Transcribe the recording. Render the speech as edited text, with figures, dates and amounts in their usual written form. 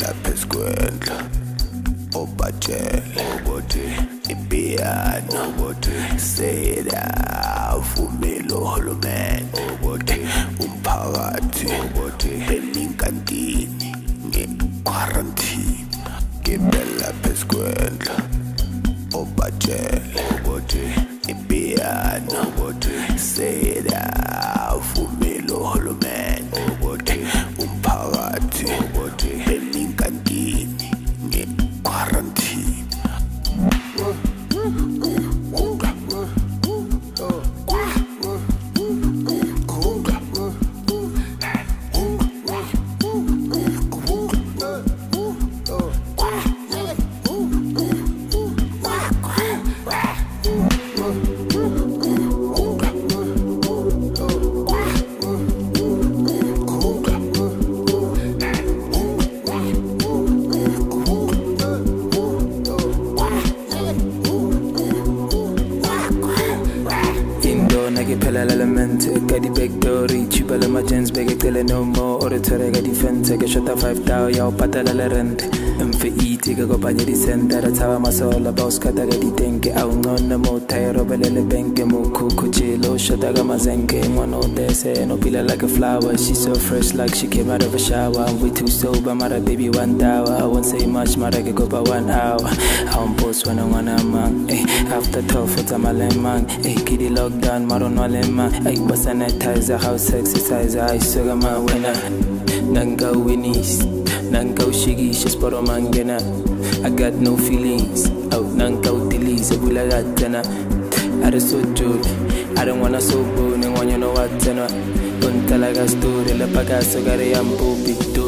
Ngibela pheskwendla obatshele ukuthi ipiano ukuthi seda vumelo hulumende ukuthi umphakathi ukuthi beninkantini nge-quarantine. Ngibela pheskwendla obatshele ukuthi ipiano ukuthi seda vumelo hulumende ukuthi umphakathi ukuthi beninkantini nge-quarantine. Pelala element, got the back door, cheaper than my gents, beg tell no more, or the terror got defense, I get shot at 5,000, y'all patala rent. And for take a go by the center, that's how my soul about scatagati think out on the mo tire of a little bank, mo cucuchillo, shotagama zenke, one of they say, no pillar like a flower, she's so fresh like she came out of a shower. We too sober, mother baby 1 hour, I won't say much, mother can go by 1 hour. I'm post when I wanna man, after tough, what's a man, kitty lockdown, maron I was sanitizer, how sexy size, I saw my winner. Nanga winnies, Nanga shiggy, she's for a mangana. I got no feelings, out Nanga utilize, a bulagatana. I just so true, I don't wanna so bone, and when you know what, don't tell like a story, la pagaso, got a poopy.